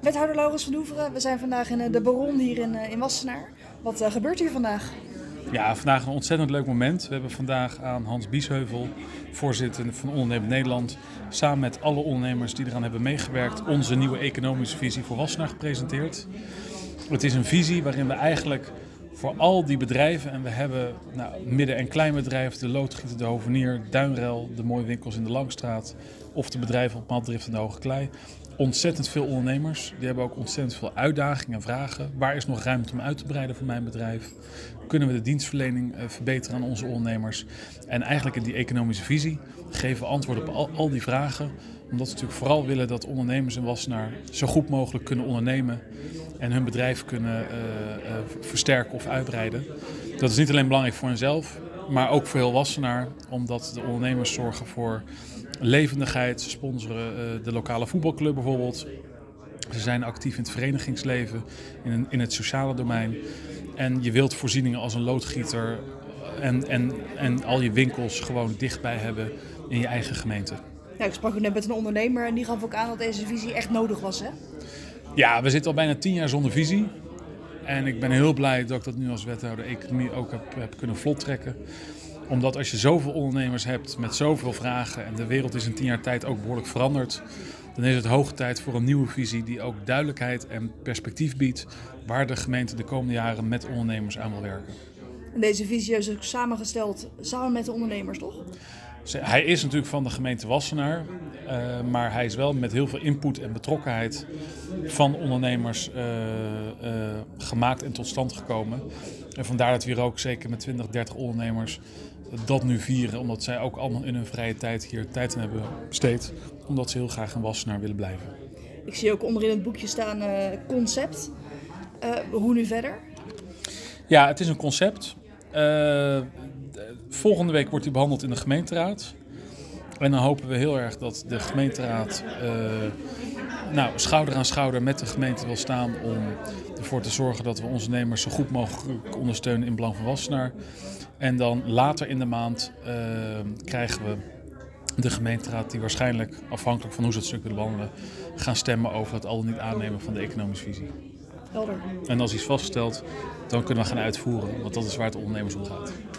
Wethouder Laurens van Doeveren, we zijn vandaag in de Baron hier in Wassenaar. Wat gebeurt hier vandaag? Ja, vandaag een ontzettend leuk moment. We hebben vandaag aan Hans Biesheuvel, voorzitter van Ondernemend Nederland, samen met alle ondernemers die eraan hebben meegewerkt, onze nieuwe economische visie voor Wassenaar gepresenteerd. Het is een visie waarin we eigenlijk voor al die bedrijven, en we hebben midden- en kleinbedrijven, de loodgieter, de hovenier, Duinrel, de mooie winkels in de Langstraat of de bedrijven op Matdrift en de Hoge Klei, ontzettend veel ondernemers. Die hebben ook ontzettend veel uitdagingen en vragen. Waar is nog ruimte om uit te breiden voor mijn bedrijf? Kunnen we de dienstverlening verbeteren aan onze ondernemers? En eigenlijk in die economische visie geven we antwoord op al die vragen. Omdat we natuurlijk vooral willen dat ondernemers in Wassenaar zo goed mogelijk kunnen ondernemen. En hun bedrijf kunnen versterken of uitbreiden. Dat is niet alleen belangrijk voor henzelf, maar ook voor heel Wassenaar. Omdat de ondernemers zorgen voor levendigheid. Ze sponsoren de lokale voetbalclub bijvoorbeeld. Ze zijn actief in het verenigingsleven, in het sociale domein. En je wilt voorzieningen als een loodgieter en al je winkels gewoon dichtbij hebben in je eigen gemeente. Ja, ik sprak net met een ondernemer en die gaf ook aan dat deze visie echt nodig was, hè? Ja, we zitten al bijna 10 jaar zonder visie. En ik ben heel blij dat ik dat nu als wethouder economie ook heb kunnen vlot trekken. Omdat als je zoveel ondernemers hebt met zoveel vragen en de wereld is in 10 jaar tijd ook behoorlijk veranderd, dan is het hoog tijd voor een nieuwe visie die ook duidelijkheid en perspectief biedt waar de gemeente de komende jaren met ondernemers aan wil werken. En deze visie is ook samengesteld samen met de ondernemers, toch? Hij is natuurlijk van de gemeente Wassenaar, maar hij is wel met heel veel input en betrokkenheid van ondernemers gemaakt en tot stand gekomen. En vandaar dat we hier ook zeker met 20, 30 ondernemers dat nu vieren, omdat zij ook allemaal in hun vrije tijd hier tijd aan hebben besteed, omdat ze heel graag in Wassenaar willen blijven. Ik zie ook onderin het boekje staan concept. Hoe nu verder? Ja, het is een concept. Volgende week wordt hij behandeld in de gemeenteraad. En dan hopen we heel erg dat de gemeenteraad schouder aan schouder met de gemeente wil staan om ervoor te zorgen dat we onze ondernemers zo goed mogelijk ondersteunen in het belang van Wassenaar. En dan later in de maand krijgen we de gemeenteraad die waarschijnlijk, afhankelijk van hoe ze het stuk willen behandelen, gaan stemmen over het al dan niet aannemen van de economische visie. Helder. En als die is vastgesteld, dan kunnen we gaan uitvoeren, want dat is waar het ondernemers om gaat.